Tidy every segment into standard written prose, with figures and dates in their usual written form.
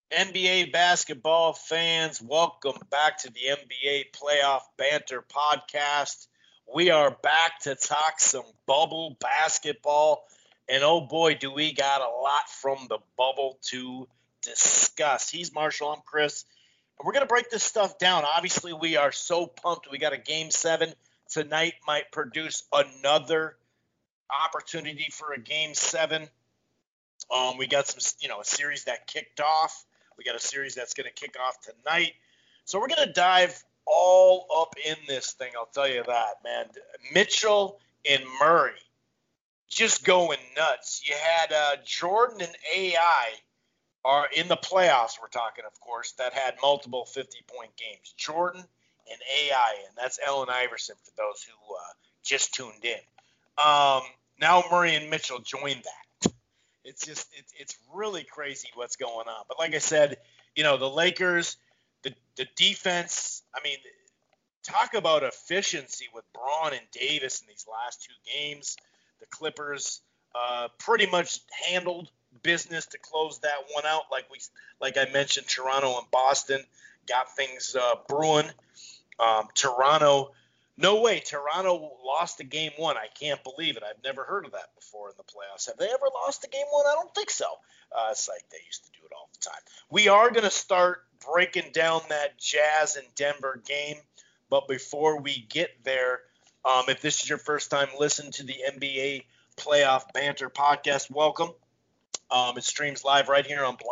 NBA basketball fans, welcome back to the NBA Playoff Banter podcast. We are back to talk some bubble basketball, and oh boy, do we got a lot from the bubble to discuss. He's Marshall, I'm Chris, and we're going to break this stuff down. Obviously, we are so pumped. We got a Game 7 tonight, might produce another opportunity for a Game 7. We got a series that kicked off. We got a series that's going to kick off tonight. So we're going to dive all up in this thing, I'll tell you that, man. Mitchell and Murray just going nuts. You had Jordan and AI are in the playoffs, we're talking, of course, that had multiple 50-point games. Jordan and AI, and that's Allen Iverson for those who just tuned in. Now Murray and Mitchell joined that. It's really crazy what's going on. But like I said, the Lakers, the defense, I mean, talk about efficiency with Braun and Davis in these last two games. The Clippers pretty much handled business to close that one out. Like I mentioned, Toronto and Boston got things brewing. Toronto lost a game one. I can't believe it. I've never heard of that before in the playoffs. Have they ever lost a game one? I don't think so. It's like they used to do it all the time. We are going to start breaking down that Jazz and Denver game. But before we get there, if this is your first time listening to the NBA Playoff Banter podcast, welcome. It streams live right here on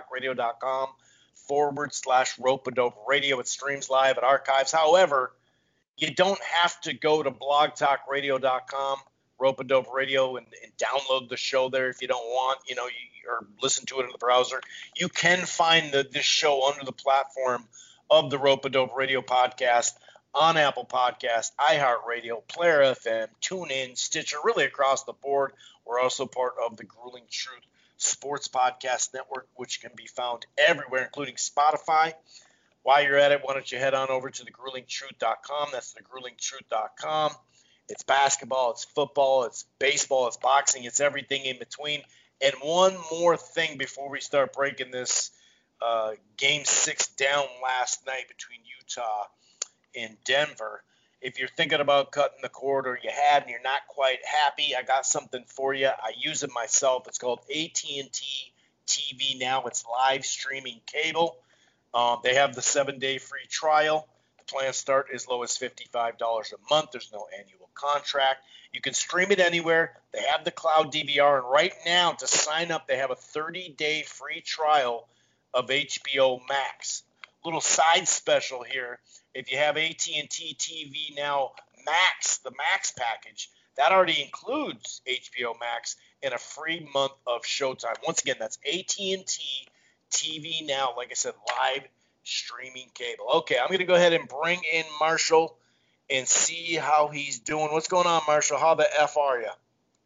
blogtalkradio.com/Rope-A-Dope Radio. It streams live at archives. However, you don't have to go to blogtalkradio.com, Rope-A-Dope Radio, and download the show there if you don't want, or listen to it in the browser. You can find this show under the platform of the Rope-A-Dope Radio podcast on Apple Podcasts, iHeartRadio, Player FM, TuneIn, Stitcher, really across the board. We're also part of the Grueling Truth Sports Podcast Network, which can be found everywhere, including Spotify. While you're at it, why don't you head on over to thegruelingtruth.com. That's thegruelingtruth.com. It's basketball, it's football, it's baseball, it's boxing, it's everything in between. And one more thing before we start breaking this Game 6 down last night between Utah and Denver. If you're thinking about cutting the cord or you had and you're not quite happy, I got something for you. I use it myself. It's called AT&T TV Now. It's live streaming cable. They have the 7-day free trial. The plans start as low as $55 a month. There's no annual contract. You can stream it anywhere. They have the cloud DVR. And right now, to sign up, they have a 30-day free trial of HBO Max. Little side special here. If you have AT&T TV Now Max, the Max package, that already includes HBO Max and a free month of Showtime. Once again, that's AT&T TV Now, like I said, live streaming cable. Okay, I'm going to go ahead and bring in Marshall and see how he's doing. What's going on, Marshall? How the F are you?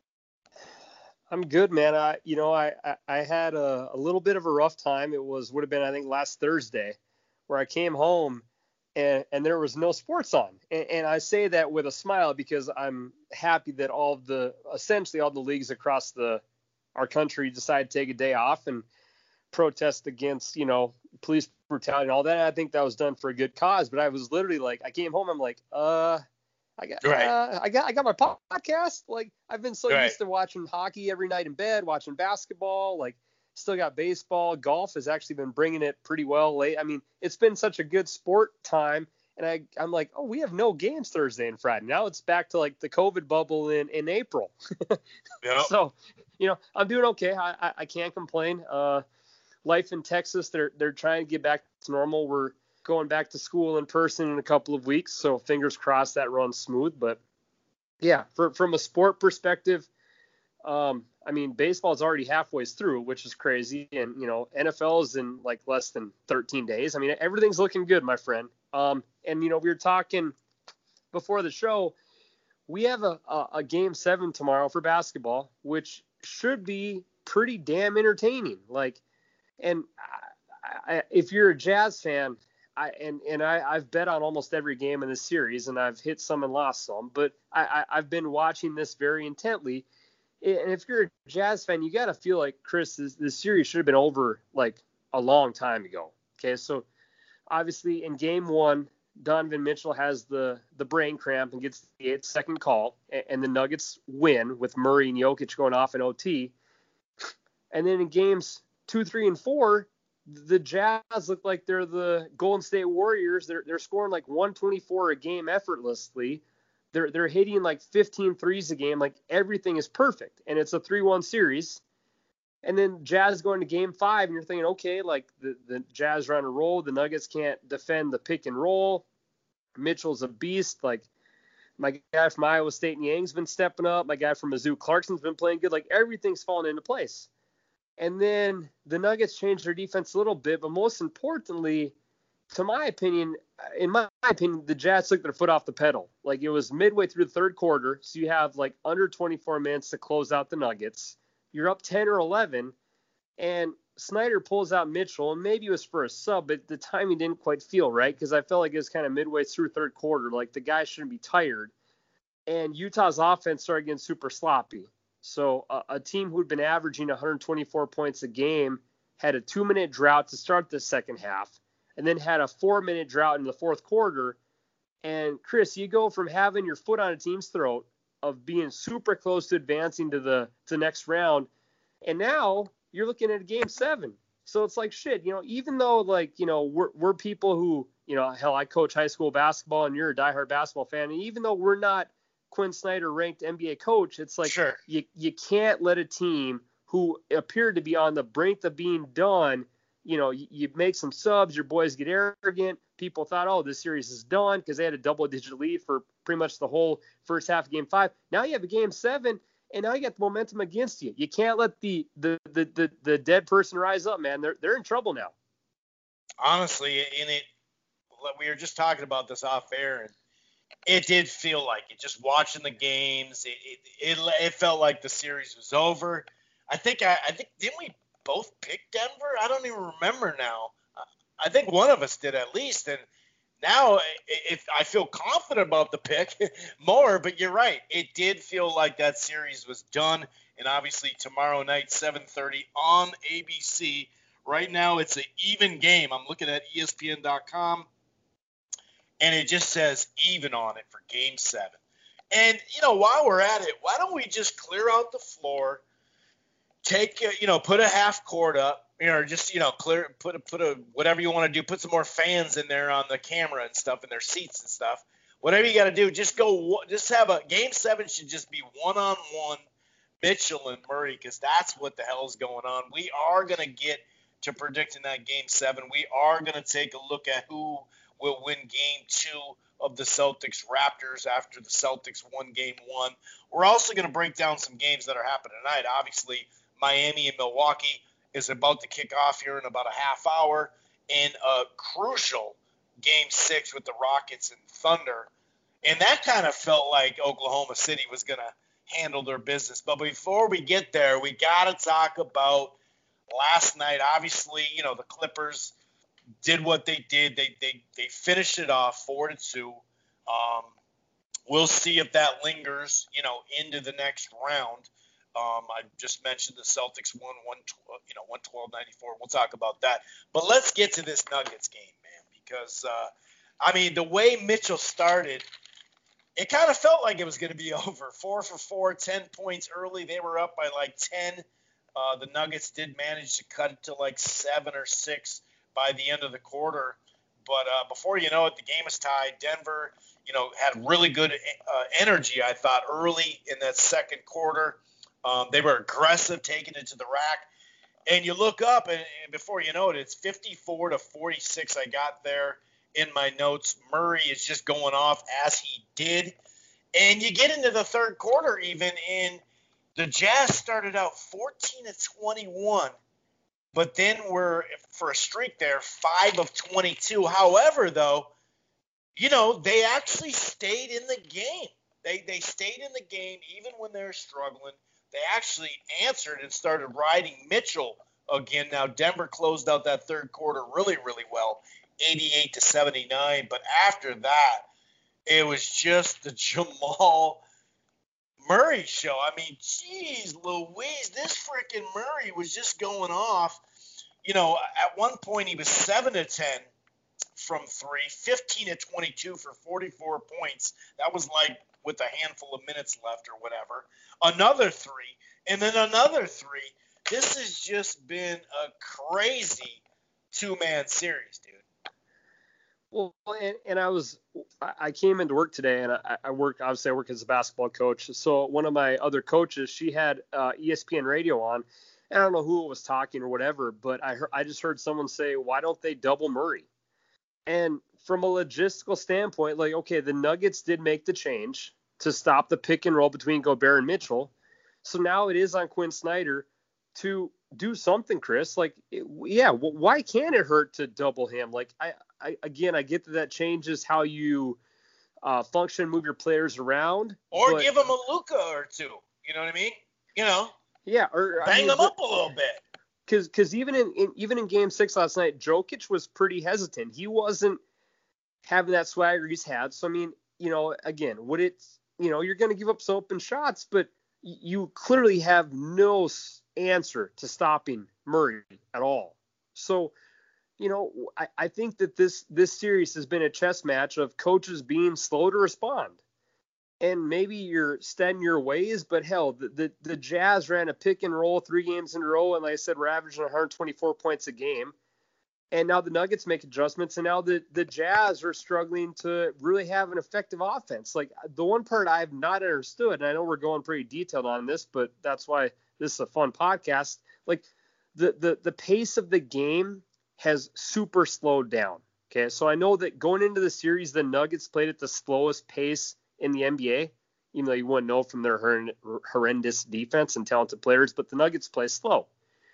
I'm good, man. I had a little bit of a rough time. Would have been, I think, last Thursday, where I came home and there was no sports on. And I say that with a smile because I'm happy that essentially all the leagues across our country decided to take a day off and protest against, police brutality and all that. I think that was done for a good cause, but I was literally like, I came home, I'm like, I got my podcast. Like, I've been so used to watching hockey every night in bed, watching basketball, like still got baseball. Golf has actually been bringing it pretty well late. I mean, it's been such a good sport time. And I'm like, oh, we have no games Thursday and Friday. Now it's back to like the COVID bubble in April. Yep. So, I'm doing okay. I can't complain. Life in Texas, they're trying to get back to normal. We're going back to school in person in a couple of weeks, so fingers crossed that runs smooth. But yeah, from a sport perspective, I mean, baseball is already halfway through, which is crazy, and NFL is in like less than 13 days. I mean, everything's looking good, my friend. And we were talking before the show. We have a Game 7 tomorrow for basketball, which should be pretty damn entertaining. Like, and if you're a Jazz fan, I've bet on almost every game in this series, and I've hit some and lost some, but I've been watching this very intently. And if you're a Jazz fan, you got to feel like, Chris, this series should have been over like a long time ago. Okay, so obviously in game one, Donovan Mitchell has the brain cramp and gets the 8-second call, and the Nuggets win with Murray and Jokic going off in OT. And then in games 2, 3, and 4, the Jazz look like they're the Golden State Warriors. They're scoring like 124 a game effortlessly. They're hitting like 15 threes a game. Like everything is perfect, and it's a 3-1 series. And then Jazz going to game 5, and you're thinking, okay, like the Jazz are on a roll. The Nuggets can't defend the pick and roll. Mitchell's a beast. Like my guy from Iowa State, Niang's been stepping up. My guy from Mizzou, Clarkson's been playing good. Like everything's falling into place. And then the Nuggets changed their defense a little bit, but most importantly, in my opinion, the Jazz took their foot off the pedal. Like it was midway through the third quarter, so you have like under 24 minutes to close out the Nuggets. You're up 10 or 11, and Snyder pulls out Mitchell, and maybe it was for a sub, but the timing didn't quite feel right because I felt like it was kind of midway through third quarter. Like the guy shouldn't be tired, and Utah's offense started getting super sloppy. So a team who'd been averaging 124 points a game had a 2-minute drought to start the second half, and then had a 4-minute drought in the fourth quarter. And Chris, you go from having your foot on a team's throat of being super close to advancing to the next round, and now you're looking at a game 7. So it's like shit, even though like, we're people who, hell, I coach high school basketball and you're a diehard basketball fan, and even though we're not Quinn Snyder ranked NBA coach, it's like sure, you can't let a team who appeared to be on the brink of being done, you make some subs, your boys get arrogant. People thought, oh, this series is done because they had a double-digit lead for pretty much the whole first half of game 5. Now you have a game 7, and now you got the momentum against you. You can't let the dead person rise up, man. They're in trouble now. Honestly, we were just talking about this off air, and it did feel like it. Just watching the games, it felt like the series was over. I think didn't we both pick Denver? I don't even remember now. I think one of us did at least, and now if I feel confident about the pick more, but you're right. It did feel like that series was done, and obviously tomorrow night, 7:30 on ABC. Right now it's an even game. I'm looking at ESPN.com, and it just says even on it for Game 7. And, while we're at it, why don't we just clear out the floor, put a half court up, or just, clear, put a whatever you want to do, put some more fans in there on the camera and stuff in their seats and stuff. Whatever you got to do, just have a Game 7 should just be one-on-one Mitchell and Murray, because that's what the hell is going on. We are going to get to predicting that Game 7. We are going to take a look at who will win Game 2 of the Celtics-Raptors after the Celtics won Game 1. We're also going to break down some games that are happening tonight. Obviously, Miami and Milwaukee is about to kick off here in about a half hour in a crucial Game 6 with the Rockets and Thunder. And that kind of felt like Oklahoma City was going to handle their business. But before we get there, we got to talk about last night. Obviously, the Clippers did what they did. They finished it off 4-2. We'll see if that lingers, into the next round. I just mentioned the Celtics won 112-94. We'll talk about that. But let's get to this Nuggets game, man, because the way Mitchell started, it kind of felt like it was going to be over. 4 for 4, 10 points early. They were up by like 10. The Nuggets did manage to cut it to like 7 or 6 by the end of the quarter. But before you know it, the game is tied. Denver, had really good energy, I thought, early in that second quarter. They were aggressive, taking it to the rack. And you look up, and before you know it, it's 54-46 I got there in my notes. Murray is just going off as he did. And you get into the third quarter even, and the Jazz started out 14-21. But then we're, for a streak there, 5 of 22. However, though, they actually stayed in the game. They stayed in the game even when they were struggling. They actually answered and started riding Mitchell again. Now, Denver closed out that third quarter really, really well, 88-79. But after that, it was just the Jamal Murray show. Geez Louise, this freaking Murray was just going off. at one point he was 7 to 10 from three, 15 to 22 for 44 points. That was like with a handful of minutes left or whatever. Another three, and then another three. This has just been a crazy two-man series, dude. Well, and I came into work today, and I work as a basketball coach. So one of my other coaches, she had ESPN radio on. I don't know who was talking or whatever, but I just heard someone say, why don't they double Murray? And from a logistical standpoint, like, okay, the Nuggets did make the change to stop the pick and roll between Gobert and Mitchell. So now it is on Quinn Snyder to do something, Chris. Like, why can't it hurt to double him? Like, I get that changes how you function, move your players around. Or give him a Luka or two. You know what I mean? Yeah, or bang him up a little bit. Because even in Game 6 last night, Jokic was pretty hesitant. He wasn't having that swagger he's had. So, I mean, again, you're going to give up some open shots, but you clearly have no answer to stopping Murray at all. So, I think that this series has been a chess match of coaches being slow to respond. And maybe you're steadying your ways, but hell, the Jazz ran a pick and roll 3 games in a row, and like I said, we're averaging 124 points a game. And now the Nuggets make adjustments, and now the Jazz are struggling to really have an effective offense. Like, the one part I've not understood, and I know we're going pretty detailed on this, but that's why this is a fun podcast. Like, the pace of the game has super slowed down. Okay, so I know that going into the series, the Nuggets played at the slowest pace in the NBA, even though you wouldn't know from their horrendous defense and talented players, but the Nuggets play slow.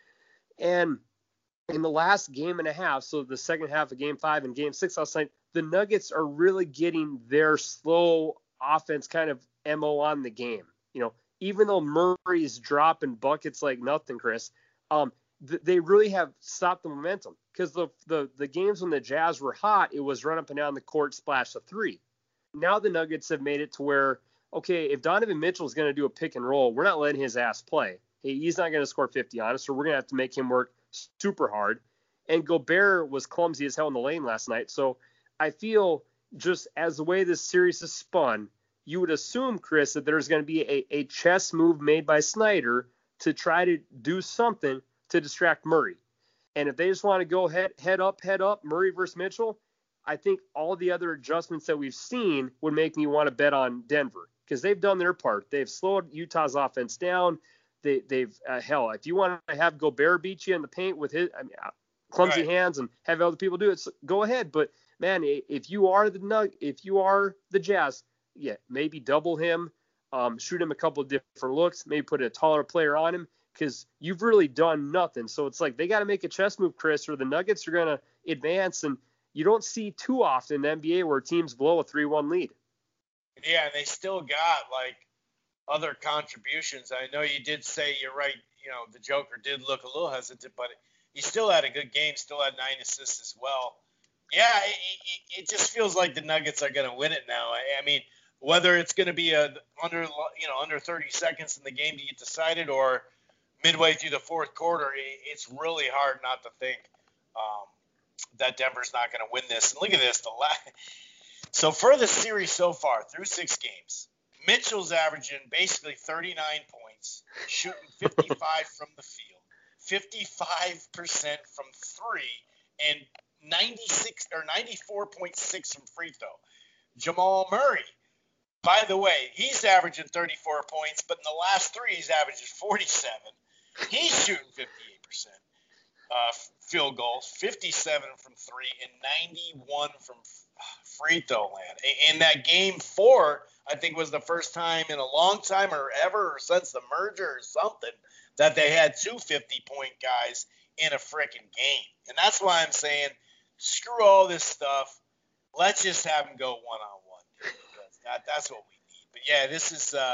And in the last game and a half, so the second half of Game 5 and Game 6 last night, the Nuggets are really getting their slow offense kind of MO on the game. Even though Murray's dropping buckets like nothing, Chris, they really have stopped the momentum. Because the games when the Jazz were hot, it was run up and down the court, splash a three. Now the Nuggets have made it to where, okay, if Donovan Mitchell is going to do a pick and roll, we're not letting his ass play. He's not going to score 50 on us, so we're going to have to make him work super hard. And Gobert was clumsy as hell in the lane last night. So I feel just as the way this series is spun, you would assume, Chris, that there's going to be a chess move made by Snyder to try to do something to distract Murray. And if they just want to go head up, Murray versus Mitchell, I think all the other adjustments that we've seen would make me want to bet on Denver because they've done their part. They've slowed Utah's offense down. They've hell, if you want to have Gobert beat you in the paint with his clumsy hands and have other people do it, so go ahead. But man, if you are the Jazz, yeah, maybe double him, shoot him a couple of different looks, maybe put a taller player on him because you've really done nothing. So it's like they got to make a chess move, Chris, or the Nuggets are going to advance and. You don't see too often in the NBA where teams blow a 3-1 lead. Yeah, and they still got, like, other contributions. I know you did say, you're right, the Joker did look a little hesitant, but he still had a good game, still had 9 assists as well. Yeah, it just feels like the Nuggets are going to win it now. I mean, whether it's going to be under 30 seconds in the game to get decided or midway through the fourth quarter, it's really hard not to think that Denver's not going to win this. And look at this. So for the series so far, through 6 games, Mitchell's averaging basically 39 points, shooting 55 from the field, 55% from 3, and 96 or 94.6 from free throw. Jamal Murray, by the way, he's averaging 34 points, but in the last 3, he's averaging 47. He's shooting 58%. Field goals, 57 from 3 and 91 from free throw land. In that Game 4, I think was the first time in a long time or ever or since the merger or something that they had 2 50-point guys in a freaking game. And that's why I'm saying screw all this stuff. Let's just have them go one-on-one. That's what we need. But, yeah, this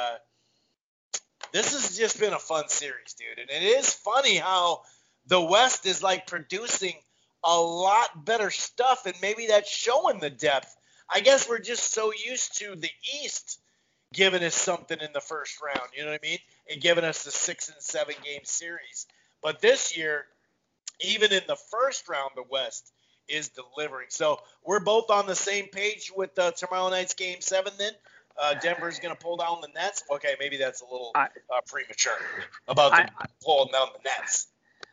has just been a fun series, dude. And it is funny how – the West is like producing a lot better stuff, and maybe that's showing the depth. I guess we're just so used to the East giving us something in the first round, you know what I mean? And giving us the 6 and 7 game series. But this year, even in the first round, the West is delivering. So we're both on the same page with tomorrow night's Game 7 then. Denver's going to pull down the Nets. Okay, maybe that's a little premature about them pulling down the Nets.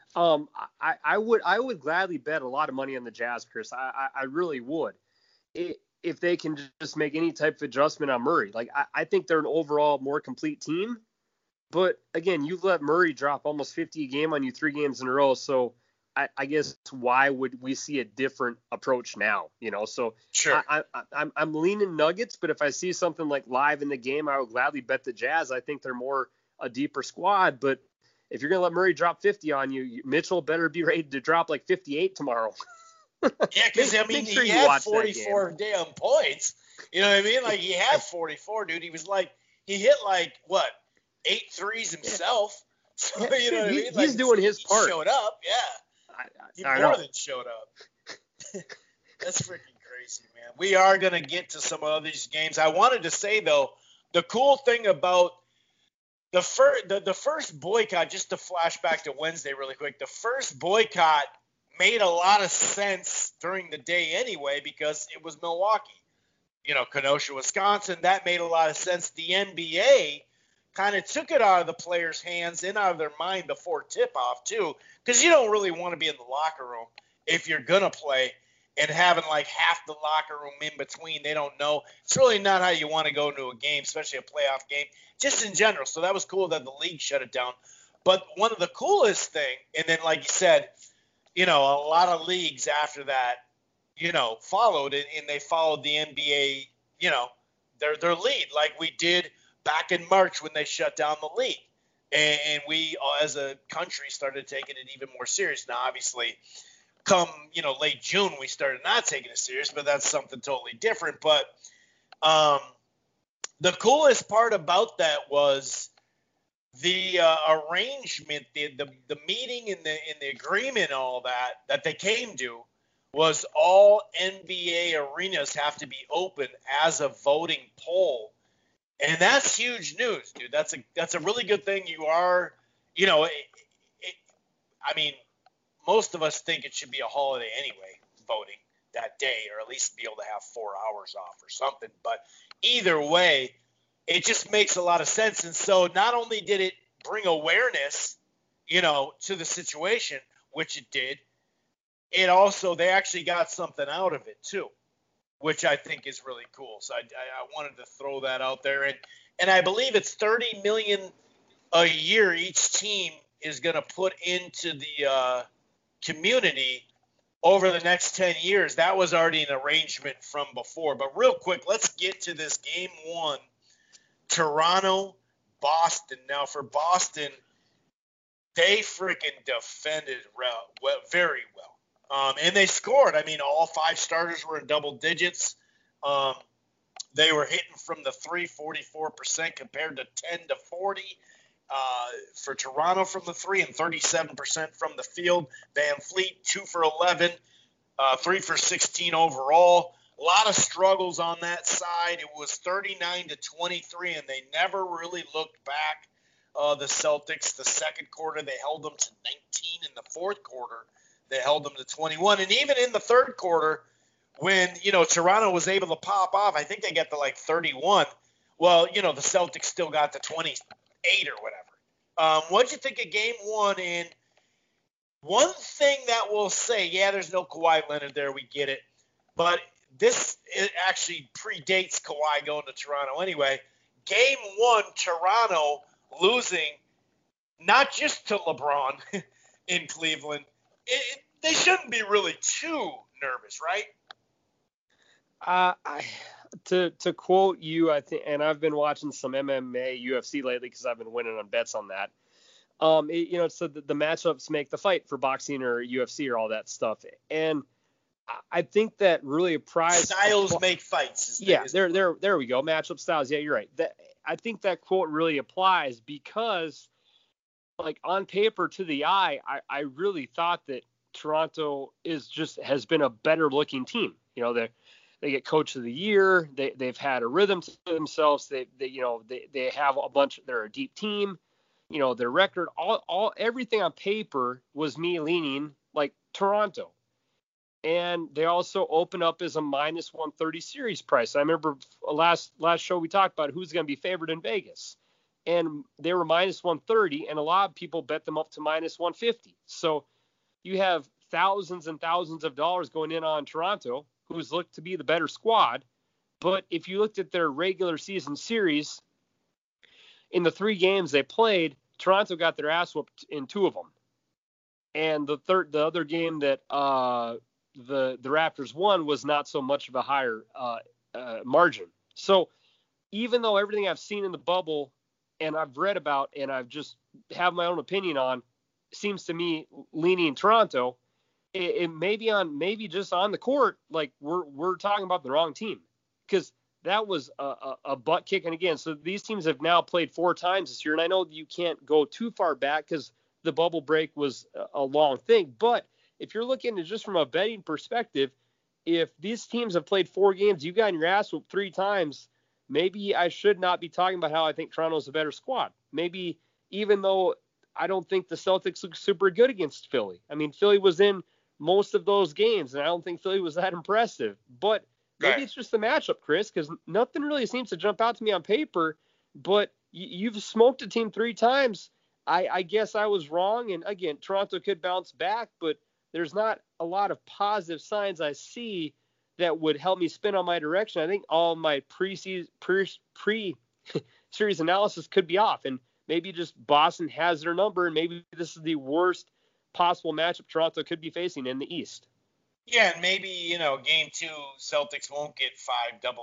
I would gladly bet a lot of money on the Jazz, Chris. I really would. If they can just make any type of adjustment on Murray. Like, I think they're an overall more complete team. But, again, you've let Murray drop almost 50 a game on you 3 games in a row. So, I guess why would we see a different approach now? So sure. I'm leaning Nuggets, but if I see something like live in the game, I would gladly bet the Jazz. I think they're more a deeper squad. But if you're going to let Murray drop 50 on you, Mitchell better be ready to drop like 58 tomorrow. Yeah, because, he had 44 damn points. You know what I mean? Like, he had 44, dude. He was like, he hit 8 threes himself. So, you know what I mean? He's doing his part. He showed up, yeah. He more than showed up. That's freaking crazy, man. We are going to get to some of these games. I wanted to say, though, the cool thing about the first boycott, just to flash back to Wednesday really quick, the first boycott made a lot of sense during the day anyway because it was Milwaukee. Kenosha, Wisconsin, that made a lot of sense. The NBA kind of took it out of the players' hands and out of their mind before tip-off, too, because you don't really want to be in the locker room if you're going to play and having half the locker room in between. They don't know. It's really not how you want to go into a game, especially a playoff game, just in general. So that was cool that the league shut it down. But one of the coolest thing, and then like you said, a lot of leagues after that, followed it, and they followed the NBA, their lead like we did back in March when they shut down the league. And we, as a country, started taking it even more serious. Now, obviously, come, late June, we started not taking it serious, but that's something totally different. But the coolest part about that was the arrangement, the meeting and the agreement, all that they came to was all NBA arenas have to be open as a voting poll. And that's huge news, dude. That's a really good thing. You are, most of us think it should be a holiday anyway, voting that day, or at least be able to have 4 hours off or something. But either way, it just makes a lot of sense. And so not only did it bring awareness, to the situation, which it did, it also, they actually got something out of it too, which I think is really cool. So I wanted to throw that out there. And I believe it's $30 million a year each team is going to put into the community over the next 10 years. That was already an arrangement from before. But real quick, let's get to this Game 1, Toronto-Boston. Now, for Boston, they freaking defended very well. And they scored. All 5 starters were in double digits. They were hitting from the 3, 44% compared to 10 to 40 for Toronto from the 3 and 37% from the field. Van Fleet, 2 for 11, 3 for 16 overall. A lot of struggles on that side. It was 39 to 23, and they never really looked back. The Celtics, the second quarter, they held them to 19. In the fourth quarter, they held them to 21. And even in the third quarter, when, Toronto was able to pop off, I think they got to 31. Well, the Celtics still got to 28 or whatever. What'd you think of Game 1? And one thing that we'll say, yeah, there's no Kawhi Leonard there. We get it. But it actually predates Kawhi going to Toronto anyway. Game 1, Toronto losing not just to LeBron in Cleveland. They shouldn't be really too nervous, right? To quote you, I think, and I've been watching some MMA, UFC lately because I've been winning on bets on that. So the matchups make the fight for boxing or UFC or all that stuff, and I think that really applies. Styles make fights. There we go. Matchup styles. Yeah, you're right. I think that quote really applies because, on paper to the eye, I really thought that Toronto has been a better looking team. They get coach of the year. They've had a rhythm to themselves. They have a bunch. They're a deep team. Their record, everything on paper was me leaning like Toronto. And they also open up as a minus 130 series price. I remember last show we talked about who's going to be favored in Vegas. And they were minus 130, and a lot of people bet them up to minus 150. So you have thousands and thousands of dollars going in on Toronto, who's looked to be the better squad. But if you looked at their regular season series, in the 3 games they played, Toronto got their ass whooped in 2 of them. And the other game that the Raptors won was not so much of a higher margin. So even though everything I've seen in the bubble and I've read about and I've just have my own opinion on seems to me leaning Toronto, it may be maybe just on the court, like we're talking about the wrong team, because that was a butt kicking again. So these teams have now played 4 times this year, and I know you can't go too far back because the bubble break was a long thing, but if you're looking at just from a betting perspective, if these teams have played 4 games, you've gotten your ass whooped 3 times, maybe I should not be talking about how I think Toronto's a better squad. Maybe even though I don't think the Celtics look super good against Philly. I mean, Philly was in most of those games, and I don't think Philly was that impressive. But maybe it's just the matchup, Chris, because nothing really seems to jump out to me on paper. But you've smoked a team 3 times. I guess I was wrong. And, again, Toronto could bounce back, but there's not a lot of positive signs I see that would help me spin on my direction. I think all my pre-series analysis could be off, and maybe just Boston has their number, and maybe this is the worst possible matchup Toronto could be facing in the East. Yeah, and maybe, game 2, Celtics won't get 5 double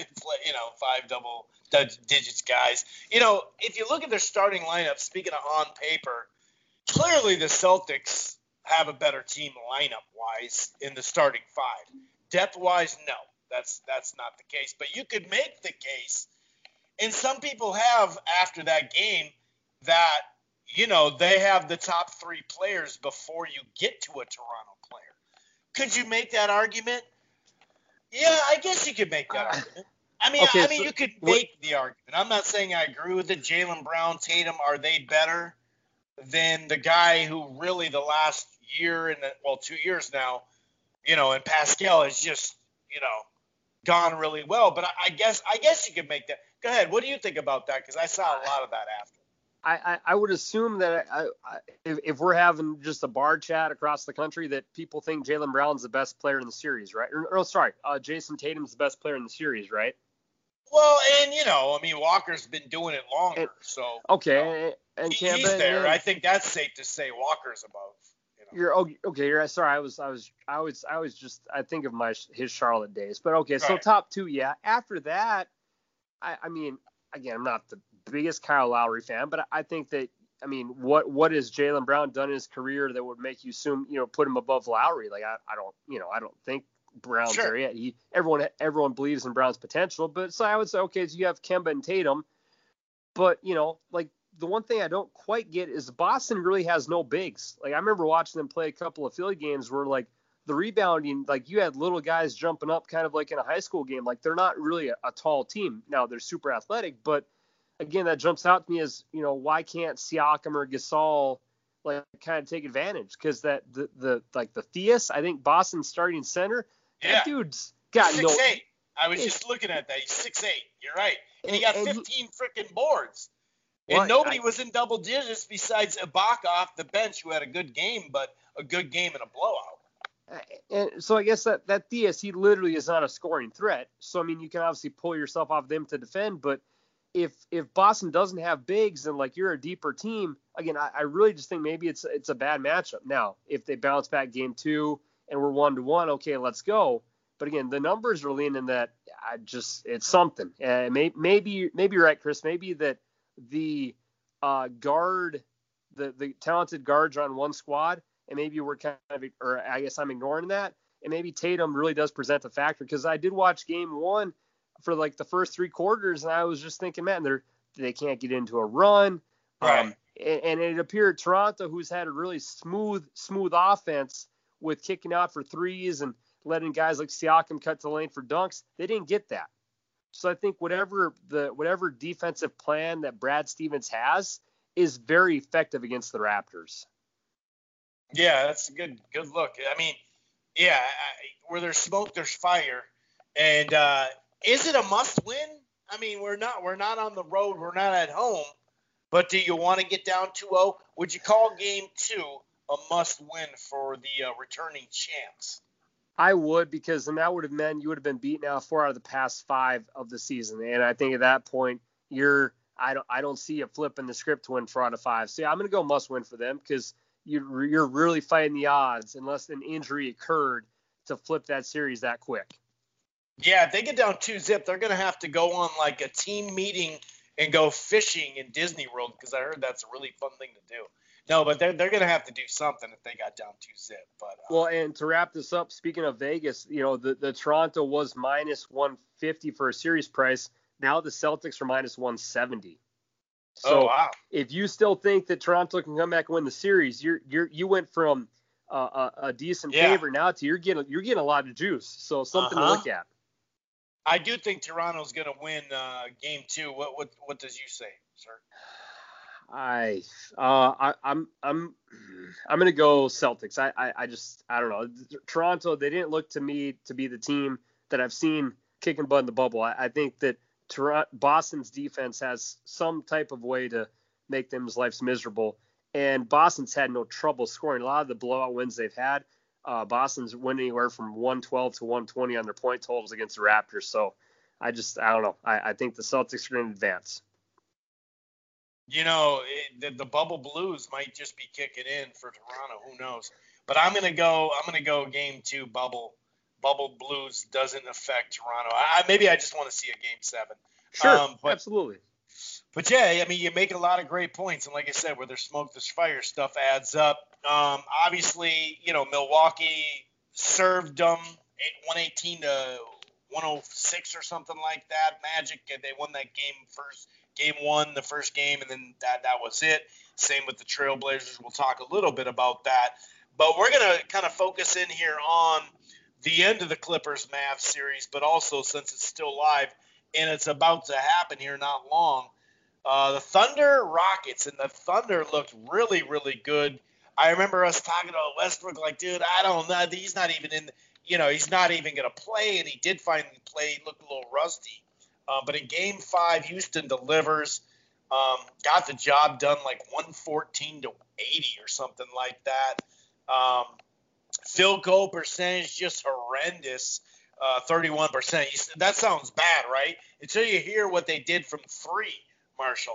digits guys. If you look at their starting lineup, speaking of on paper, clearly the Celtics have a better team lineup-wise in the starting 5. Depth-wise, no, that's not the case. But you could make the case, and some people have after that game, that, they have the top 3 players before you get to a Toronto player. Could you make that argument? Yeah, I guess you could make that argument. You could make the argument. I'm not saying I agree with it. Jaylen Brown, Tatum, are they better than the guy who really the last year and 2 years now, and Pascal has just, gone really well. But I guess you could make that. Go ahead. What do you think about that? Because I saw a lot of that after. I would assume that if we're having just a bar chat across the country, that people think Jaylen Brown's the best player in the series, right? Jason Tatum's the best player in the series, right? Well, and Walker's been doing it longer, so okay, and he's there. I think that's safe to say Walker's above. You're okay. You're sorry. I think of his Charlotte days, but okay. So top 2, yeah. After that, I mean, again, I'm not the biggest Kyle Lowry fan, but I think that, what has Jaylen Brown done in his career that would make you assume, put him above Lowry? Like, I don't think Brown's there yet. Everyone believes in Brown's potential, but so I would say, okay, so you have Kemba and Tatum, but, like, the one thing I don't quite get is Boston really has no bigs. Like, I remember watching them play a couple of Philly games where, like, the rebounding, like, you had little guys jumping up kind of like in a high school game. Like, they're not really a tall team. Now, they're super athletic, but again, that jumps out to me as, why can't Siakam or Gasol, like, kind of take advantage? Because the Theus, I think Boston's starting center, that dude's got 6'8". I was just looking at that. He's 6'8". You're right. And he got 15 freaking boards. And nobody was in double digits besides Ibaka off the bench, who had a good game, but a good game in a blowout. And so I guess that Theus, he literally is not a scoring threat. So, you can obviously pull yourself off them to defend, but if Boston doesn't have bigs and, like, you're a deeper team, again, I really just think maybe it's a bad matchup. Now, if they bounce back game 2 and we're 1-1, okay, let's go. But again, the numbers are leaning that it's something. Maybe you're right, Chris. Maybe that the guard, the talented guards are on one squad, and maybe we're kind of, or I guess I'm ignoring that, and maybe Tatum really does present a factor, because I did watch game 1 for like the first 3 quarters, and I was just thinking, man, they can't get into a run. Right. And it appeared Toronto, who's had a really smooth offense with kicking out for threes and letting guys like Siakam cut to the lane for dunks, they didn't get that. So I think whatever defensive plan that Brad Stevens has is very effective against the Raptors. Yeah, that's a good look. I mean, yeah, where there's smoke, there's fire. And is it a must win? I mean, we're not on the road, we're not at home. But do you want to get down 2-0? Would you call game 2 a must win for the returning champs? I would, because then that would have meant you would have been beaten out 4 out of the past 5 of the season, and I think at that point I don't see a flip in the script to win 4 out of 5. So yeah, I'm going to go must win for them, because you're really fighting the odds unless an injury occurred to flip that series that quick. Yeah, if they get down 2-0, they're going to have to go on like a team meeting and go fishing in Disney World, because I heard that's a really fun thing to do. No, but they're going to have to do something if they got down 2-0. But well, and to wrap this up, speaking of Vegas, the Toronto was minus 150 for a series price. Now the Celtics are minus 170. So wow. If you still think that Toronto can come back and win the series, you went from a decent favorite now to you're getting a lot of juice. So something to look at. I do think Toronto's going to win game 2. What does you say, sir? I'm gonna go Celtics. I don't know. Toronto, they didn't look to me to be the team that I've seen kicking butt in the bubble. I think that Boston's defense has some type of way to make them's lives miserable, and Boston's had no trouble scoring. A lot of the blowout wins they've had, Boston's winning anywhere from 112 to 120 on their point totals against the Raptors. So I don't know. I think the Celtics are going to advance. The bubble blues might just be kicking in for Toronto. Who knows? But I'm gonna go game 2 bubble. Bubble blues doesn't affect Toronto. Maybe I just want to see a game 7. Sure, absolutely. But yeah, I mean, you make a lot of great points, and like I said, where there's smoke, there's fire. Stuff adds up. Obviously, Milwaukee served them 118 to 106 or something like that. Magic, they won that game 1, the first game, and then that was it. Same with the Trailblazers. We'll talk a little bit about that. But we're going to kind of focus in here on the end of the Clippers-Mavs series, but also since it's still live and it's about to happen here not long, the Thunder Rockets, and the Thunder looked really, really good. I remember us talking about Westbrook, like, dude, I don't know. He's not even he's not even going to play, and he did finally play. He looked a little rusty. But in Game 5, Houston delivers, got the job done like 114 to 80 or something like that. Field goal percentage just horrendous, 31%. That sounds bad, right? Until you hear what they did from 3, Marshall.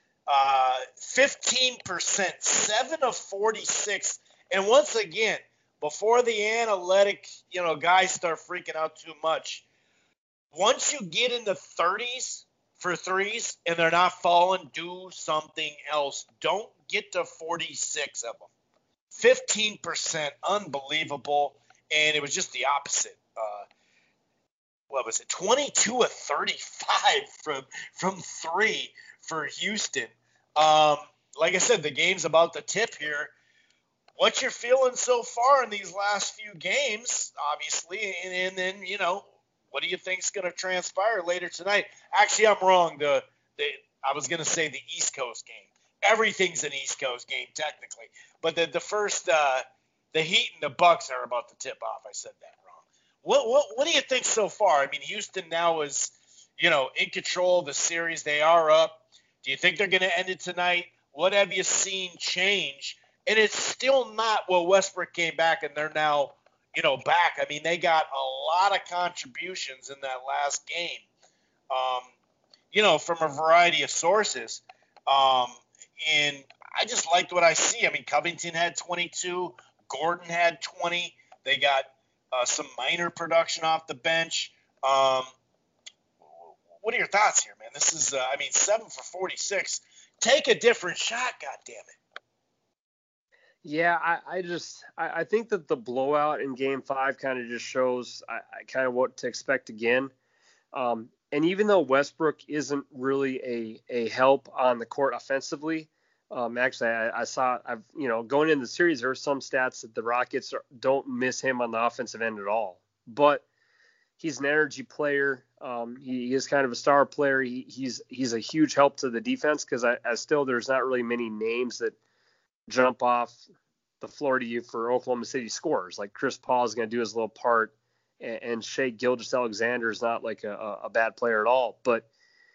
15%, 7 of 46. And once again, before the analytic, guys start freaking out too much, once you get in the 30s for threes and they're not falling, do something else. Don't get to 46 of them. 15%, unbelievable. And it was just the opposite. What was it? 22 of 35 from 3 for Houston. Like I said, the game's about to tip here. What you're feeling so far in these last few games, obviously, and then, what do you think's going to transpire later tonight? Actually, I'm wrong. I was going to say the East Coast game. Everything's an East Coast game, technically. But the first, the Heat and the Bucks are about to tip off. I said that wrong. What do you think so far? I mean, Houston now is, in control of the series. They are up. Do you think they're going to end it tonight? What have you seen change? And it's still not Westbrook came back and they're now, back. I mean, they got a lot of contributions in that last game, from a variety of sources. And I just liked what I see. I mean, Covington had 22. Gordon had 20. They got some minor production off the bench. What are your thoughts here, man? This is, 7 for 46. Take a different shot, goddammit. Yeah, I think that the blowout in Game 5 kind of just shows I kind of what to expect again. And even though Westbrook isn't really a help on the court offensively, actually I saw going into the series there were some stats that the Rockets don't miss him on the offensive end at all. But he's an energy player. He is kind of a star player. He's a huge help to the defense because I still there's not really many names that jump off the floor to you for Oklahoma City scorers. Like Chris Paul is going to do his little part, and Shai Gilgeous-Alexander is not like a bad player at all. But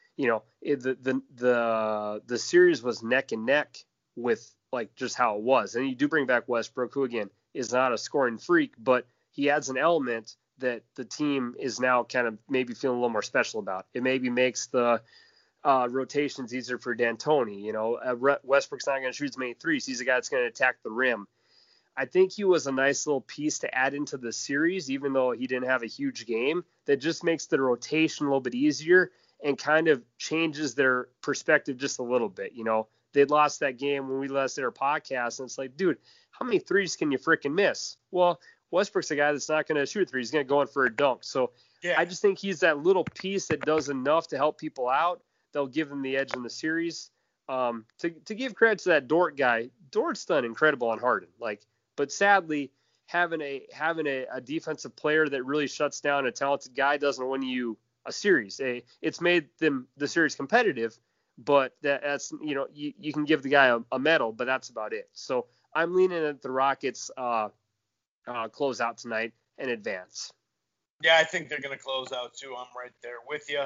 the series was neck and neck with like just how it was. And you do bring back Westbrook, who again is not a scoring freak, but he adds an element that the team is now kind of maybe feeling a little more special about. It maybe makes the rotations easier for D'Antoni. Westbrook's not going to shoot as many threes. He's a guy that's going to attack the rim. I think he was a nice little piece to add into the series, even though he didn't have a huge game, that just makes the rotation a little bit easier and kind of changes their perspective just a little bit. They'd lost that game when we last did our podcast, and it's like, dude, how many threes can you freaking miss? Well, Westbrook's a guy that's not going to shoot a three. He's going to go in for a dunk. So yeah. I just think he's that little piece that does enough to help people out. They'll give them the edge in the series. To give credit to that Dort guy, Dort's done incredible on Harden. But sadly, having a defensive player that really shuts down a talented guy doesn't win you a series. It's made the series competitive, but that's you can give the guy a medal, but that's about it. So I'm leaning at the Rockets close out tonight and advance. Yeah, I think they're going to close out too. I'm right there with you.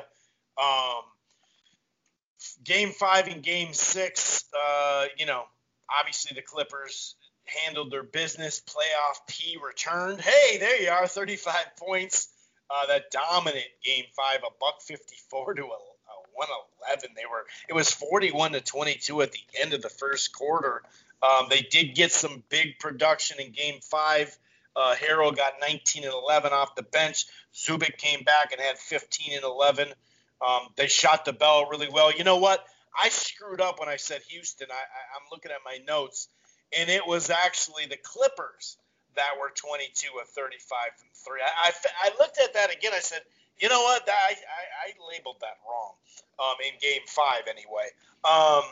Game 5 and Game 6, obviously the Clippers handled their business. Playoff P returned. Hey, there you are, 35 points. That dominant Game 5, a buck 54 to a 111. It was 41-22 at the end of the first quarter. They did get some big production in Game 5. Harrell got 19 and 11 off the bench. Zubik came back and had 15 and 11. They shot the ball really well. You know what? I screwed up when I said Houston. I'm looking at my notes, and it was actually the Clippers that were 22 of 35 from 3. I looked at that again. I said, you know what? I labeled that wrong in Game 5 anyway.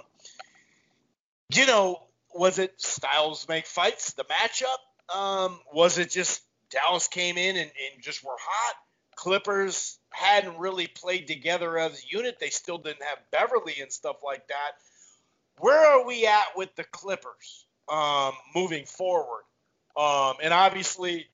Was it styles make fights, the matchup? Was it just Dallas came in and just were hot? Clippers hadn't really played together as a unit. They still didn't have Beverly and stuff like that. Where are we at with the Clippers moving forward? And obviously,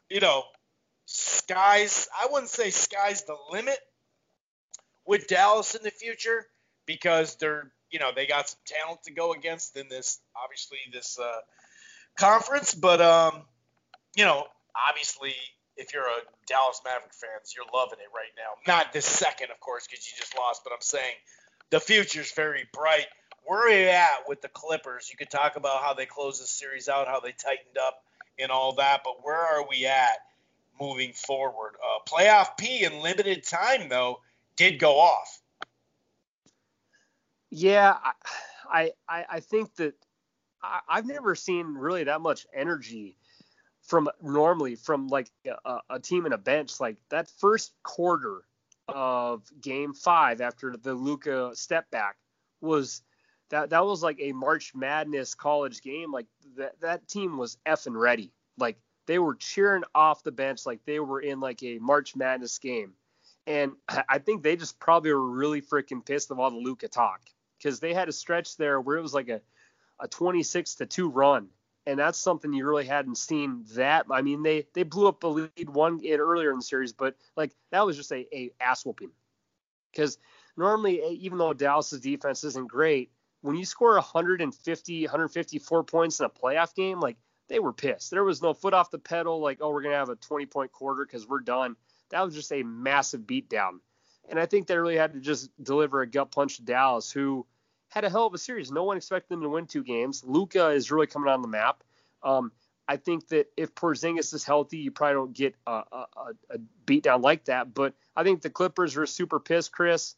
I wouldn't say sky's the limit with Dallas in the future, because they got some talent to go against in this conference. But, obviously, if you're a Dallas Maverick fans, you're loving it right now. Not this second, of course, because you just lost, but I'm saying the future's very bright. Where are you at with the Clippers? You could talk about how they closed the series out, how they tightened up and all that, but where are we at moving forward? Playoff P in limited time, though, did go off. Yeah, I think that I've never seen really that much energy from like a team in a bench. Like that first quarter of Game 5 after the Luka step back was that was like a March Madness college game. Like that team was effing ready. Like they were cheering off the bench like they were in like a March Madness game. And I think they just probably were really freaking pissed of all the Luka talk, because they had a stretch there where it was like a 26-2 run. And that's something you really hadn't seen that. I mean, they blew up the lead earlier in the series, but like that was just a ass whooping. Because normally, even though Dallas's defense isn't great, when you score 154 points in a playoff game, like they were pissed. There was no foot off the pedal, like, oh, we're going to have a 20-point quarter because we're done. That was just a massive beatdown. And I think they really had to just deliver a gut punch to Dallas, who had a hell of a series. No one expected them to win 2 games. Luka is really coming on the map. I think that if Porzingis is healthy, you probably don't get a beatdown like that. But I think the Clippers were super pissed, Chris.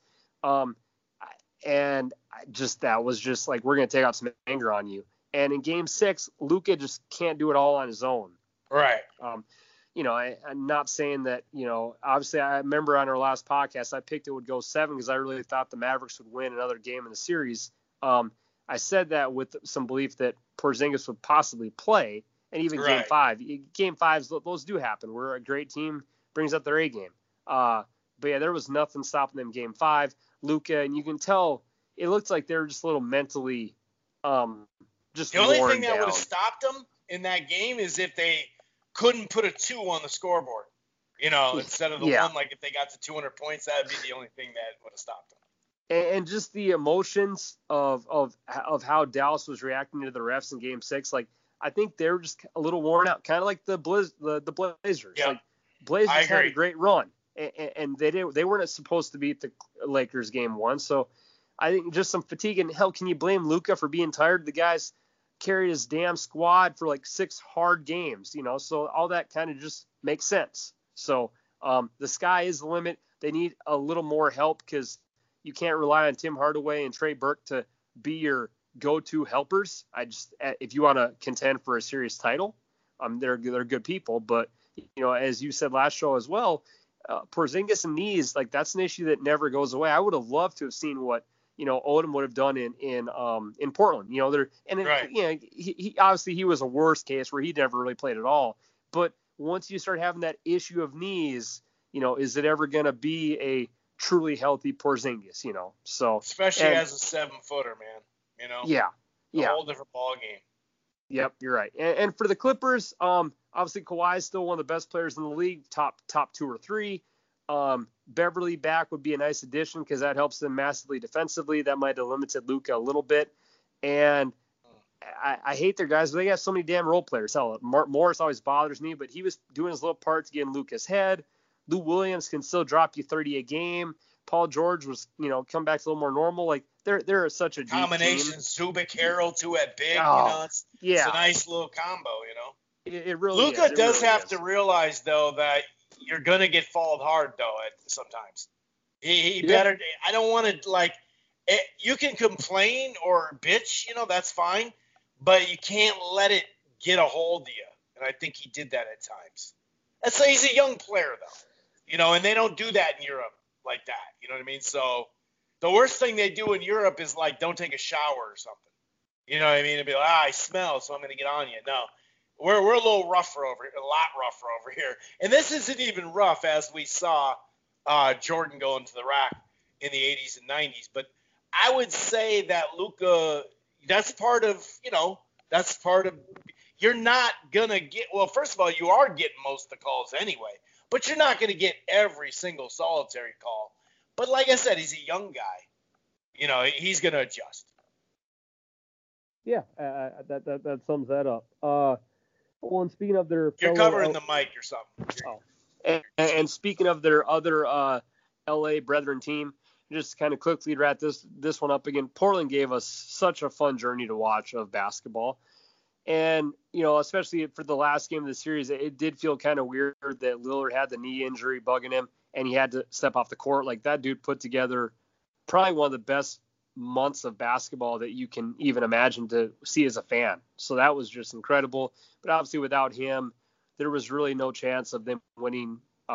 And that was just like, we're going to take out some anger on you. And in Game 6, Luka just can't do it all on his own. Right. I'm not saying that, obviously I remember on our last podcast, I picked it would go 7 because I really thought the Mavericks would win another game in the series. I said that with some belief that Porzingis would possibly play, and even right. Game 5s, those do happen, where a great team brings up their A game. But yeah, there was nothing stopping them Game 5. Luka, and you can tell it looked like they were just a little mentally just the only worn thing that down. would have stopped them in that game is if they couldn't put a 2 on the scoreboard, instead of the Yeah. one. Like if they got to 200 points, that would be the only thing that would have stopped them. And just the emotions of how Dallas was reacting to the refs in Game 6, like I think they were just a little worn out, kind of like the Blazers. Yeah, Like Blazers had a agree. great run, and they weren't supposed to beat the Lakers Game 1, so I think just some fatigue. And hell, can you blame Luka for being tired? The guy's carried his damn squad for like 6 hard games, so all that kind of just makes sense. So the sky is the limit. They need a little more help because you can't rely on Tim Hardaway and Trey Burke to be your go-to helpers. If you want to contend for a serious title, they're good people. But as you said last show as well, Porzingis and knees, like that's an issue that never goes away. I would have loved to have seen what Odom would have done in Portland. Right. He obviously he was a worst case where he never really played at all. But once you start having that issue of knees, is it ever going to be a truly healthy Porzingis? So especially as a 7-footer, man. Yeah. A whole different ball game. Yep, you're right. And for the Clippers, obviously Kawhi is still one of the best players in the league, top 2 or 3. Beverly back would be a nice addition because that helps them massively defensively. That might have limited Luka a little bit. And I hate their guys, but they got so many damn role players. Hell, Morris always bothers me, but he was doing his little part to get in Luka's head. Lou Williams can still drop you 30 a game. Paul George was, come back to a little more normal. Like they're such a deep combination. team. Zubik, Harold, 2 at big. It's a nice little combo. It really Luka is. does have to realize though that you're gonna get fouled hard though sometimes. He better. I don't want to you can complain or bitch, that's fine, but you can't let it get a hold of you. And I think he did that at times. He's a young player though, and they don't do that in Europe like that. You know what I mean? So the worst thing they do in Europe is don't take a shower or something. You know what I mean? It'd be like, I smell, so I'm gonna get on you. No. We're a little rougher over here, a lot rougher over here. And this isn't even rough as we saw Jordan go into the rack in the 80s and 90s. But I would say that Luka, that's part of, you're not going to get, well, first of all, you are getting most of the calls anyway. But you're not going to get every single solitary call. But like I said, he's a young guy. He's going to adjust. Yeah, that sums that up. Well, and speaking of their you're covering the mic or something. Oh. And speaking of their other LA Brethren team, just kind of quickly wrap this one up again. Portland gave us such a fun journey to watch of basketball. And, especially for the last game of the series, it did feel kind of weird that Lillard had the knee injury bugging him and he had to step off the court. Like that dude put together probably one of the best months of basketball that you can even imagine to see as a fan. So that was just incredible. But obviously without him, there was really no chance of them winning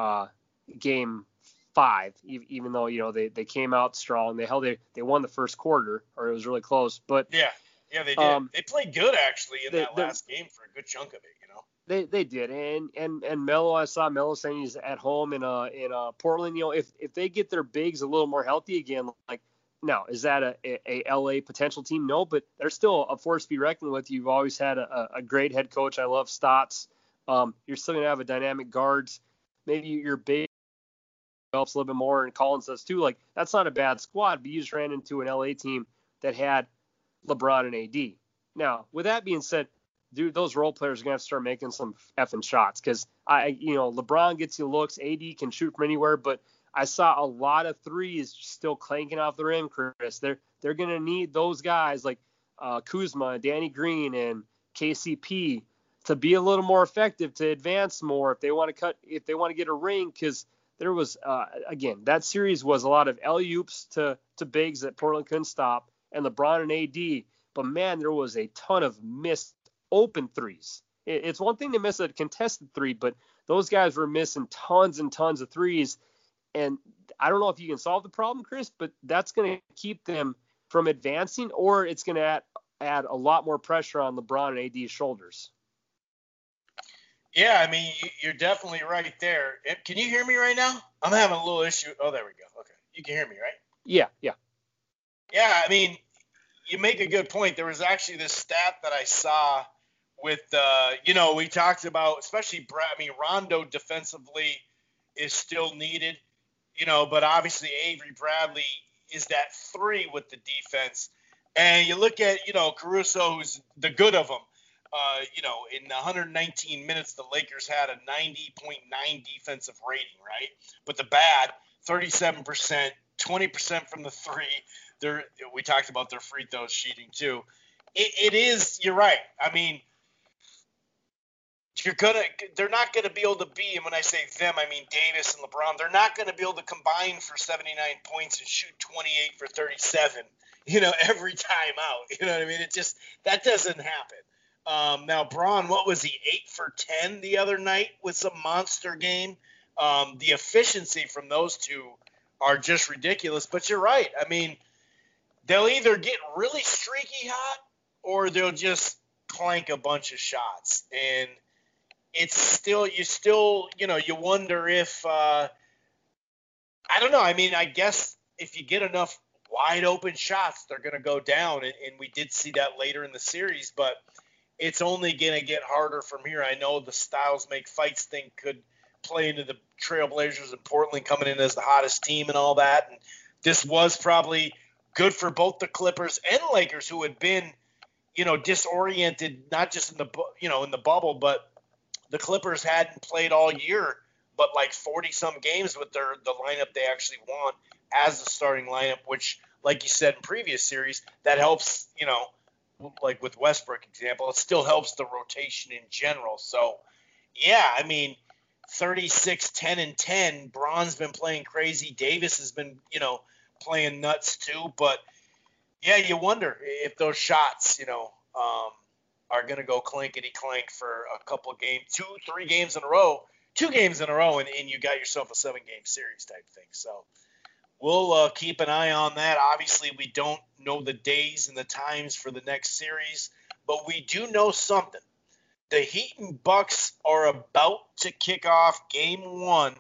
game 5, even though, they came out strong. They won the first quarter, or it was really close. But yeah, they did. They played good actually in that last game for a good chunk of it, They did. And Melo, I saw Melo saying he's at home in Portland. If they get their bigs a little more healthy again, like, now, is that a LA potential team? No, but they're still a force to be reckoned with. You've always had a great head coach. I love Stotts. You're still going to have a dynamic guards. Maybe your big helps a little bit more, and Collins does too. Like, that's not a bad squad, but you just ran into an LA team that had LeBron and AD. Now, with that being said, dude, those role players are going to have to start making some effing shots because, LeBron gets you looks. AD can shoot from anywhere, but I saw a lot of threes still clanking off the rim, Chris. They're going to need those guys like Kuzma, Danny Green, and KCP to be a little more effective, to advance more if they want to get a ring, because there was, again, that series was a lot of alley-oops to bigs that Portland couldn't stop, and LeBron and AD. But, man, there was a ton of missed open threes. It's one thing to miss a contested three, but those guys were missing tons and tons of threes. And I don't know if you can solve the problem, Chris, but that's going to keep them from advancing, or it's going to add a lot more pressure on LeBron and AD's shoulders. Yeah, I mean, you're definitely right there. Can you hear me right now? I'm having a little issue. Oh, there we go. Okay. You can hear me, right? Yeah. Yeah, I mean, you make a good point. There was actually this stat that I saw with, we talked about, especially Rondo defensively is still needed, but obviously Avery Bradley is that 3 with the defense. And you look at, Caruso, who's the good of them. In 119 minutes, the Lakers had a 90.9 defensive rating, right? But the bad, 37%, 20% from the 3. We talked about their free throws cheating too. It is, you're right. I mean, they're not gonna be able to be, and when I say them, I mean Davis and LeBron. They're not gonna be able to combine for 79 points and shoot 28 for 37, every time out. You know what I mean? That doesn't happen. Now Braun, what was he, 8 for 10 the other night with some monster game? The efficiency from those two are just ridiculous. But you're right. I mean, they'll either get really streaky hot or they'll just clank a bunch of shots. And it's still, you wonder if, I don't know. I mean, I guess if you get enough wide open shots, they're going to go down. And we did see that later in the series, but it's only going to get harder from here. I know the styles make fights thing could play into the Trailblazers and Portland coming in as the hottest team and all that. And this was probably good for both the Clippers and Lakers, who had been, disoriented, not just in the bubble, but the Clippers hadn't played all year, but like 40-some games with the lineup they actually want as the starting lineup, which, like you said in previous series, that helps, like with Westbrook example, it still helps the rotation in general. So, yeah, I mean, 36, 10, and 10. Braun's been playing crazy. Davis has been, playing nuts too. But, yeah, you wonder if those shots, are going to go clankety-clank for a couple of games, 2 games in a row, and you got yourself a 7-game series type thing. So we'll keep an eye on that. Obviously, we don't know the days and the times for the next series, but we do know something. The Heat and Bucks are about to kick off Game 1.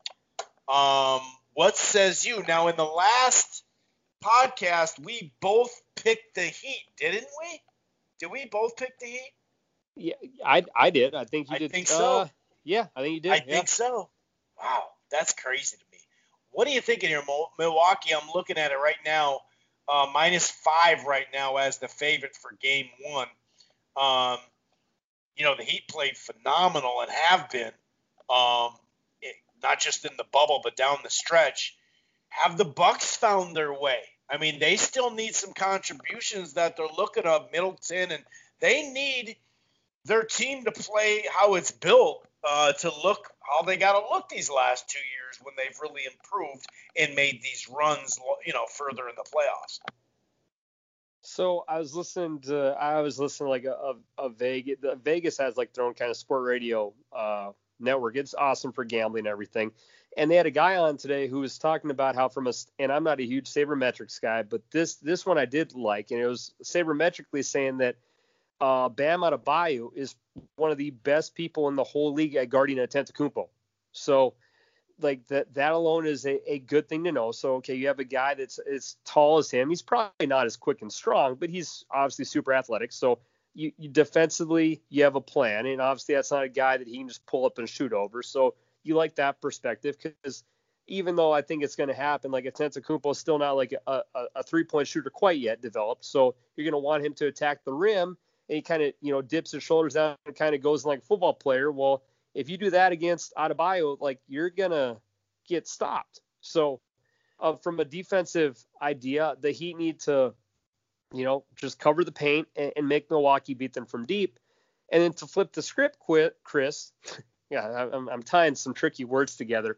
What says you? Now, in the last podcast, we both picked the Heat, didn't we? Did we both pick the Heat? Yeah, I did. I think you did. I think so. Yeah, I think you did. I think so. Wow, that's crazy to me. What are you thinking here, Milwaukee? I'm looking at it right now. -5 right now as the favorite for Game 1. The Heat played phenomenal and have been, not just in the bubble but down the stretch. Have the Bucks found their way? I mean, they still need some contributions that they're looking at, Middleton, and they need their team to play how it's built to look how they got to look these last 2 years when they've really improved and made these runs, further in the playoffs. So I was listening like a Vegas. Vegas has like their own kind of sport radio network. It's awesome for gambling and everything. And they had a guy on today who was talking about how and I'm not a huge sabermetrics guy, but this one I did like, and it was sabermetrically saying that Bam Adebayo is one of the best people in the whole league at guarding Antetokounmpo. So like that alone is a good thing to know. So, okay, you have a guy that's as tall as him. He's probably not as quick and strong, but he's obviously super athletic. So you defensively, you have a plan. And obviously that's not a guy that he can just pull up and shoot over. So you like that perspective, because even though I think it's going to happen, like Antetokounmpo is still not like a 3-point shooter quite yet developed. So you're going to want him to attack the rim, and he kind of, dips his shoulders down and kind of goes like a football player. Well, if you do that against Adebayo, like you're going to get stopped. So from a defensive idea, the Heat need to, just cover the paint and make Milwaukee beat them from deep. And then to flip the script, Chris, yeah, I'm tying some tricky words together.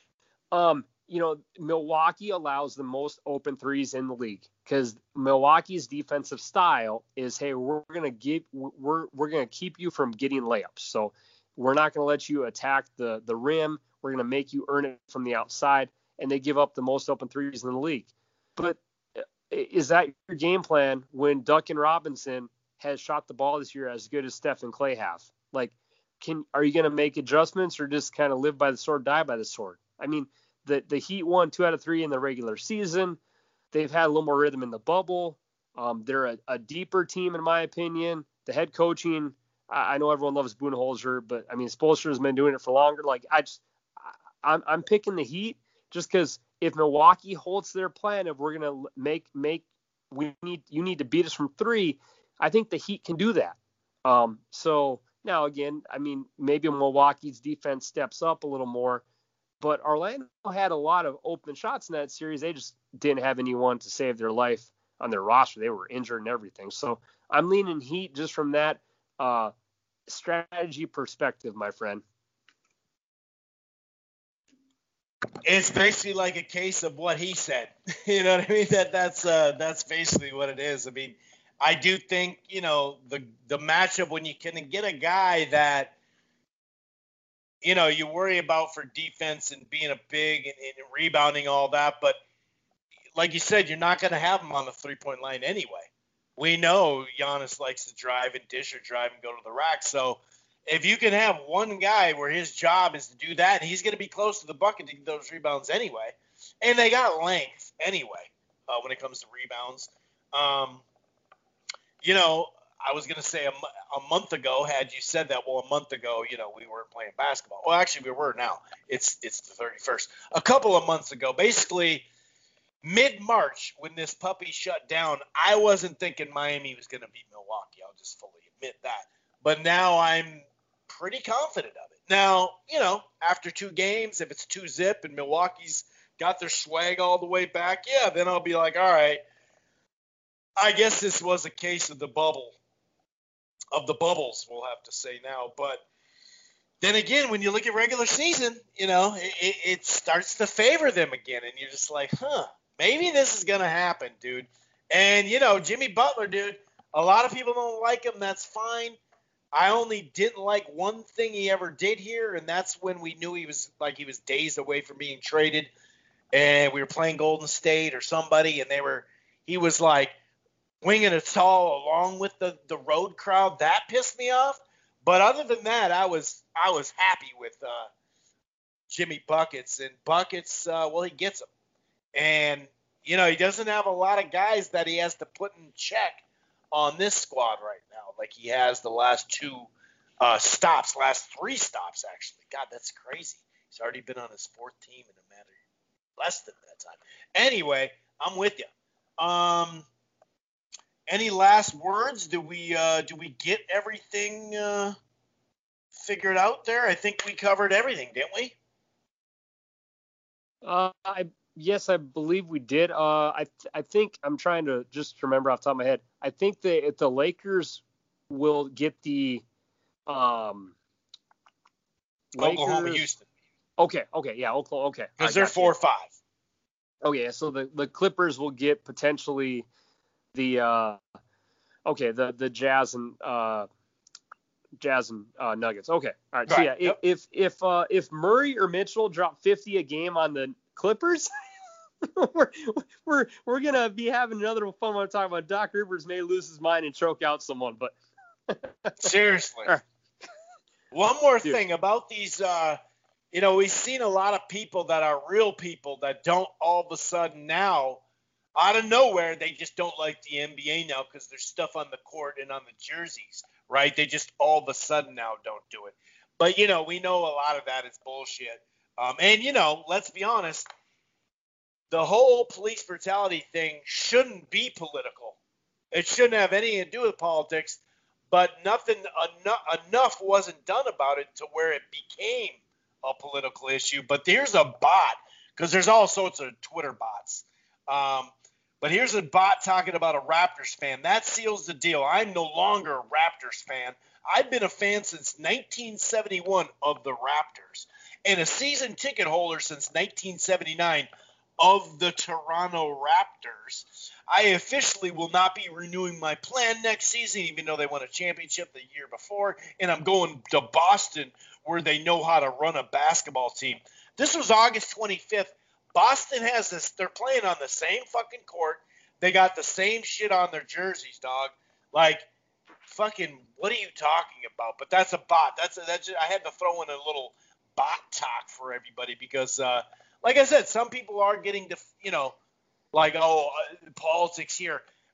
Milwaukee allows the most open threes in the league because Milwaukee's defensive style is, hey, we're gonna keep you from getting layups. So we're not gonna let you attack the rim. We're gonna make you earn it from the outside, and they give up the most open threes in the league. But is that your game plan when Duncan Robinson has shot the ball this year as good as Steph and Clay have? Like, are you going to make adjustments or just kind of live by the sword, die by the sword? I mean, the Heat won 2 out of 3 in the regular season. They've had a little more rhythm in the bubble. They're a deeper team, in my opinion. The head coaching I know everyone loves Budenholzer, but I mean, Spoelstra's been doing it for longer. Like, I'm picking the Heat just because if Milwaukee holds their plan of we're gonna you need to beat us from 3, I think the Heat can do that. So now again, I mean, maybe Milwaukee's defense steps up a little more, but Orlando had a lot of open shots in that series. They just didn't have anyone to save their life on their roster. They were injured and everything. So I'm leaning Heat just from that strategy perspective, my friend. It's basically like a case of what he said. You know what I mean? That's basically what it is. I mean, I do think, the matchup when you can get a guy that, you worry about for defense and being a big and rebounding, all that. But like you said, you're not going to have him on the 3-point line anyway. We know Giannis likes to drive and dish or drive and go to the rack. So if you can have one guy where his job is to do that, he's going to be close to the bucket to get those rebounds anyway. And they got length anyway when it comes to rebounds. I was going to say a month ago, had you said that, well, a month ago, we weren't playing basketball. Well, actually, we were now. It's the 31st. A couple of months ago, basically mid-March when this puppy shut down, I wasn't thinking Miami was going to beat Milwaukee. I'll just fully admit that. But now I'm pretty confident of it. Now, after 2 games, if it's 2-zip and Milwaukee's got their swag all the way back, yeah, then I'll be like, all right, I guess this was a case of the bubbles, we'll have to say now. But then again, when you look at regular season, it starts to favor them again. And you're just like, maybe this is going to happen, dude. And, Jimmy Butler, dude, a lot of people don't like him. That's fine. I only didn't like one thing he ever did here, and that's when we knew he was days away from being traded. And we were playing Golden State or somebody, and he was like winging a tall along with the road crowd. That pissed me off. But other than that, I was happy with Jimmy Buckets. And Buckets, he gets them. And, he doesn't have a lot of guys that he has to put in check on this squad right now, like he has the last 3 stops, actually. God, that's crazy. He's already been on his 4th team in a matter less than that time. Anyway, I'm with you. Any last words? Do we get everything figured out there? I think we covered everything, didn't we? Yes, I believe we did. I think I'm trying to just remember off the top of my head. I think if the Lakers will get the Oklahoma, Houston. Okay, yeah, Oklahoma. Okay, because they're 4-5. Okay, so the Clippers will get potentially the Jazz and Nuggets. Okay, all right. So yeah, yep. If Murray or Mitchell drop 50 a game on the Clippers, we're gonna be having another fun one talking about Doc Rivers may lose his mind and choke out someone. But seriously, one more thing about these. We've seen a lot of people that are real people that don't all of a sudden now, out of nowhere, they just don't like the NBA now because there's stuff on the court and on the jerseys, right? They just all of a sudden now don't do it. But, we know a lot of that is bullshit. And, let's be honest, the whole police brutality thing shouldn't be political. It shouldn't have anything to do with politics, but enough wasn't done about it to where it became a political issue. But here's a bot, because there's all sorts of Twitter bots. But here's a bot talking about a Raptors fan. That seals the deal. I'm no longer a Raptors fan. I've been a fan since 1971 of the Raptors and a season ticket holder since 1979 of the Toronto Raptors. I officially will not be renewing my plan next season, even though they won a championship the year before, and I'm going to Boston where they know how to run a basketball team. This was August 25th. Boston has this. They're playing on the same fucking court. They got the same shit on their jerseys, dog. Like, fucking, what are you talking about? But that's a bot. That's I had to throw in a little bot talk for everybody because, like I said, some people are getting to, politics here.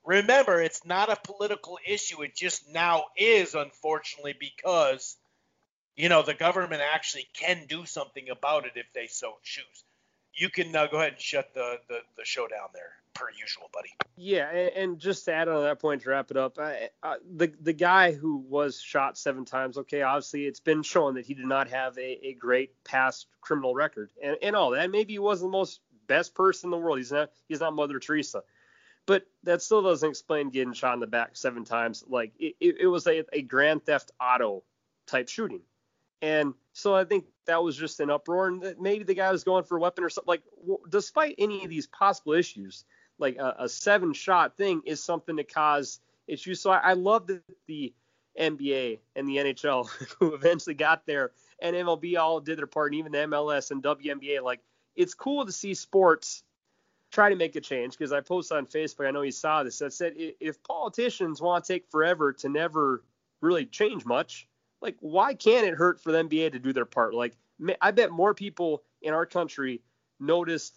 Remember, it's not a political issue. It just now is, unfortunately, because, the government actually can do something about it if they so choose. You can go ahead and shut the show down there, per usual, buddy. Yeah, and just to add on that point to wrap it up, the guy who was shot 7 times, okay, obviously it's been shown that he did not have a great past criminal record and all that. Maybe he wasn't the most best person in the world. He's not Mother Teresa. But that still doesn't explain getting shot in the back 7 times. Like, it was a Grand Theft Auto type shooting. And so I think that was just an uproar, and that maybe the guy was going for a weapon or something. Like, despite any of these possible issues, like a 7-shot thing is something to cause issues. So I love that the NBA and the NHL, who eventually got there, and MLB all did their part, and even the MLS and WNBA. Like, it's cool to see sports try to make a change, because I posted on Facebook, I know you saw this, that said if politicians want to take forever to never really change much, like, why can't it hurt for the NBA to do their part? Like, I bet more people in our country noticed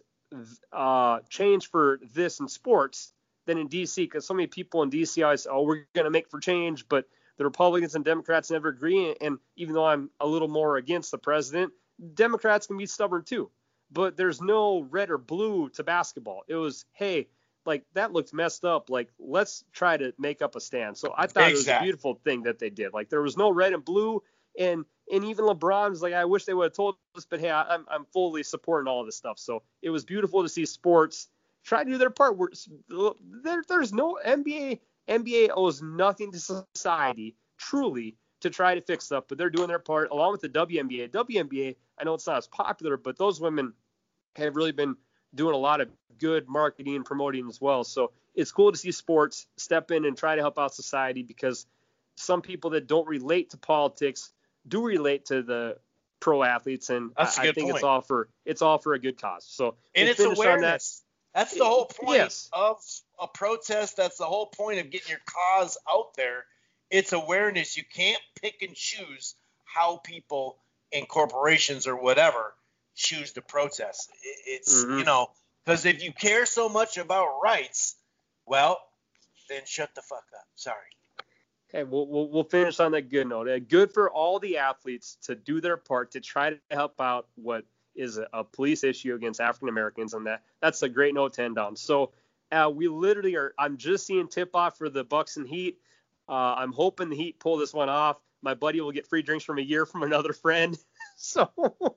change for this in sports than in DC, because so many people in DC always say, oh, we're going to make for change, but the Republicans and Democrats never agree. And even though I'm a little more against the president, Democrats can be stubborn too. But there's no red or blue to basketball. It was, hey, like, that looks messed up. Like, let's try to make up a stand. So I thought It was a beautiful thing that they did. Like, there was no red and blue. And even LeBron was like, I wish they would have told us, but hey, I'm fully supporting all of this stuff. So it was beautiful to see sports try to do their part. There's no NBA. NBA owes nothing to society, truly, to try to fix stuff, but they're doing their part along with the WNBA. WNBA, I know it's not as popular, but those women have really been doing a lot of good marketing and promoting as well. So it's cool to see sports step in and try to help out society, because some people that don't relate to politics do relate to the pro athletes, and I think it's all for a good cause. So and it's awareness. That's the whole point of a protest. That's the whole point of getting your cause out there. It's awareness. You can't pick and choose how people in corporations or whatever choose to protest. It's because if you care so much about rights, well, then shut the fuck up. Sorry. Okay, we'll finish on that good note. Good for all the athletes to do their part to try to help out what is a police issue against African Americans, and that's a great note to end on. So we literally are. I'm just seeing tip off for the Bucks and Heat. I'm hoping the Heat pull this one off. My buddy will get free drinks from a year from another friend. So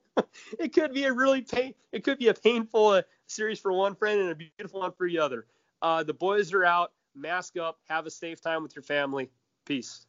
it could be a painful series for one friend and a beautiful one for the other. The boys are out. Mask up. Have a safe time with your family. Peace.